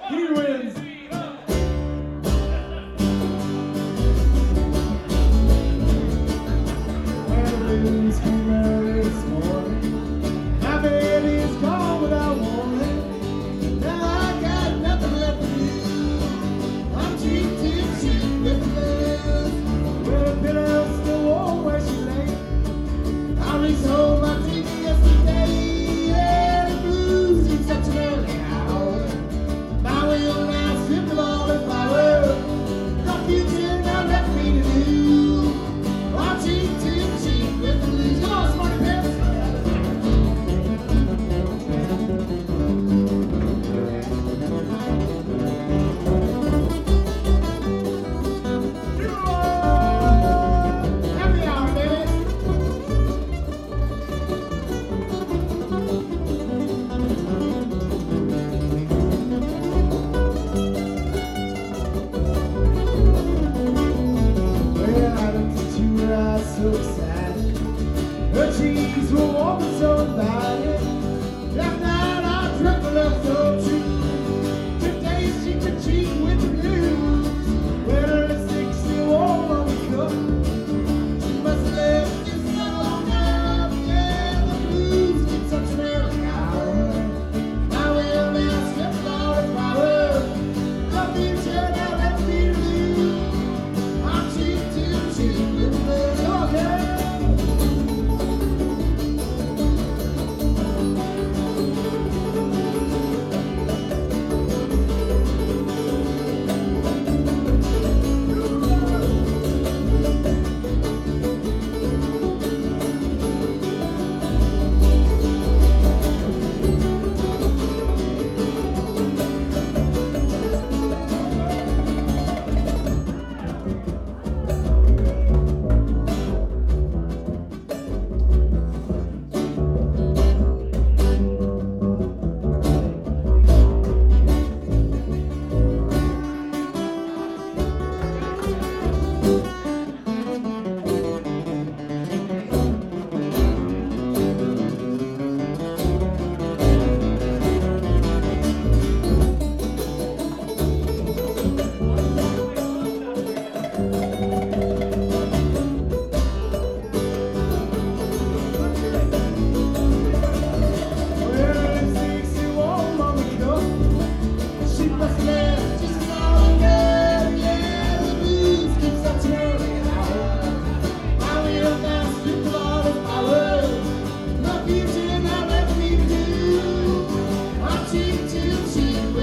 He wins. When the blues came early this morning, my baby's gone without warning. Now I got nothing left to do. I'm cheap with the blues. Well, the pillow's still warm where she lay. I resold my TV yesterday. Yeah, the blues in such an early hour. My wheel now stripped of all the power. No future now left me to do. I'm cheap with the blues. Come on, Smarty Pants. Happy hour, baby. Well, I looked at you and I was so excited. Her cheeks were warm and so inviting. Last night I drank a left so true. Today she could cheat with the blues. Well, her lipstick still warm on the cup. She must have left just long enough. Yeah, the blues keep such an early hour. My will now stripped all the power. The future now left me to lose. I'm cheap with the blues. Come on, girl.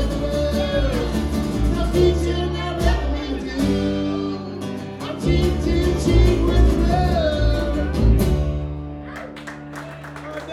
Cheap